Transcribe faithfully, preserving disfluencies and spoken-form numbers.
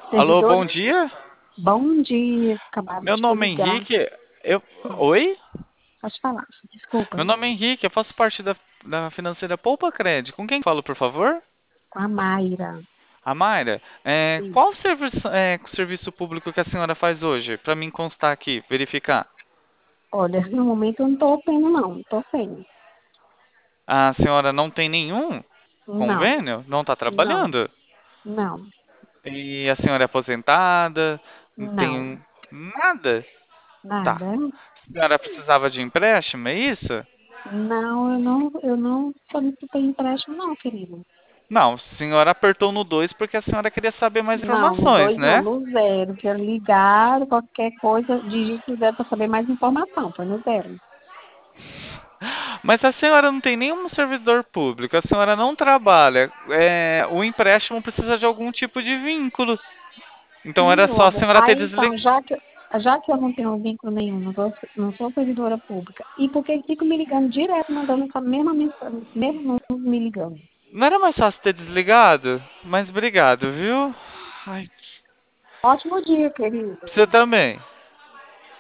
Alô, bom Servidores, dia. bom dia. Acabaram Meu de te nome é ligar. Henrique. Eu... Hum, Oi? Pode falar, desculpa. Meu nome é Henrique, eu faço parte da, da financeira Poupa Cred. Com quem falo, por favor? Com a Mayra. A Mayra. É, Sim. qual serviço, é, serviço público que a senhora faz hoje? Para mim constar aqui, verificar. Olha, no momento eu não tô tendo, não. Não tô tendo. A senhora não tem nenhum Não, convênio? Não está não, trabalhando? não, E a senhora é aposentada? Não tem não. um- nada? Tá. Nada. A senhora precisava de empréstimo, é isso? Não, eu não, eu não solicitei empréstimo, não, querido. Não, a senhora apertou no dois porque a senhora queria saber mais Não, no informações, dois não, né? no zero. Quero ligar, qualquer coisa, digite o zero para saber mais informação. Foi no zero. Mas a senhora não tem nenhum servidor público, a senhora não trabalha. É, o empréstimo precisa de algum tipo de vínculo. Então Sim, era meu só a amor. senhora ter Aí então, desligado. já que, já que eu não tenho vínculo nenhum, não, sou não sou servidora pública, e por que fico me ligando direto, mandando essa mesma mensagem, mesmo número me ligando? Não era mais fácil ter desligado? Mas obrigado, viu? Ai, Ótimo dia, querido. você também.